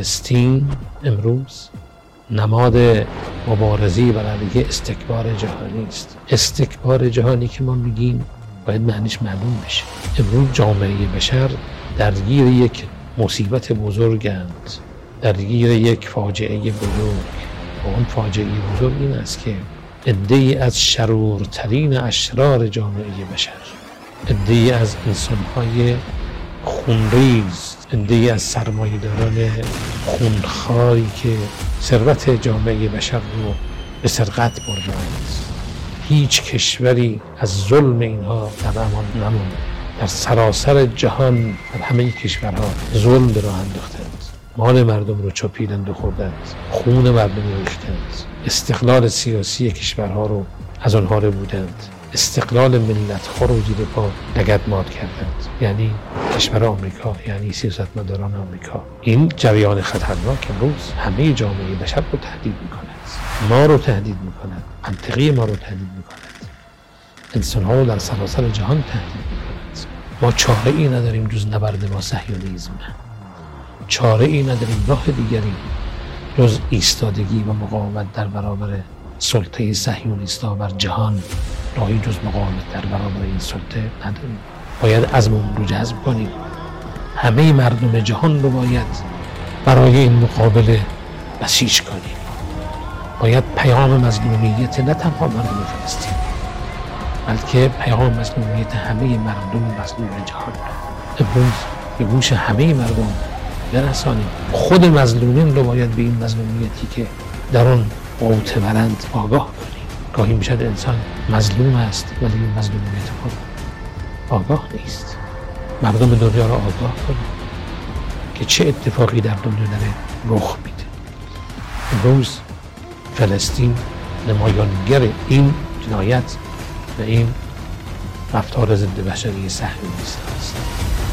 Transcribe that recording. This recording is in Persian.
فلسطین امروز نماد مبارزه بر علیه استکبار جهانی است. استکبار جهانی که ما میگیم باید معنیش معلوم بشه. امروز جامعه بشر درگیر یک مصیبت بزرگند، درگیر یک فاجعه بزرگ. و اون فاجعه بزرگ این است که عده‌ای از شرورترین اشرار جامعه بشر، عده‌ای از انسان‌های خونریز، عده‌ای از سرمایه‌داران خونخواری که ثروت جامعه بشر رو به سرقت بردند. هیچ کشوری از ظلم اینها در امان نماند. در سراسر جهان در همه کشورها ظلم به راه انداختند، مال مردم رو چپیدند و خوردند، خون مردم رو ریختند، استقلال سیاسی کشورها رو از آنها رو بودند، استقلال ملت‌ها رو زیر پا لگدمال کردند. یعنی کشور آمریکا، یعنی سیاستمداران آمریکا. این جریان خطرناک امروز همه جامعه بشر رو تهدید می‌کند، ما رو تهدید می‌کند، منطقه ما رو تهدید می‌کند، انسان‌ها رو در سراسر جهان تهدید می‌کند. ما چاره‌ای نداریم جز نبرد با صهیونیسم، چاره‌ای نداریم، راه دیگری جز ایستادگی و مقاومت در برابر سلطه صهیونیست‌ها بر جهان، راهی جز مقاومت در برابر این سلطه نداریم. باید عزممون رو جذب کنیم، همه مردم جهان رو باید برای این مقابله بسیج کنیم. باید پیام مظلومیت نه تنها مردم فلسطین، بلکه پیام مظلومیت همه مردم مظلوم جهان امروز به گوش همه مردم برسانیم. خود مظلومین رو باید به این مظلومیتی که در آن معتبرند آگاه کنیم. گاهی میشد انسان مظلوم است ولی این مظلومیت خود آگاه نیست. مردم دنیا را آگاه کنیم که چه اتفاقی در دنیا داره رخ میده. امروز فلسطین نمایانگر این جنایت و این رفتار ضد بشری صهیونیست است.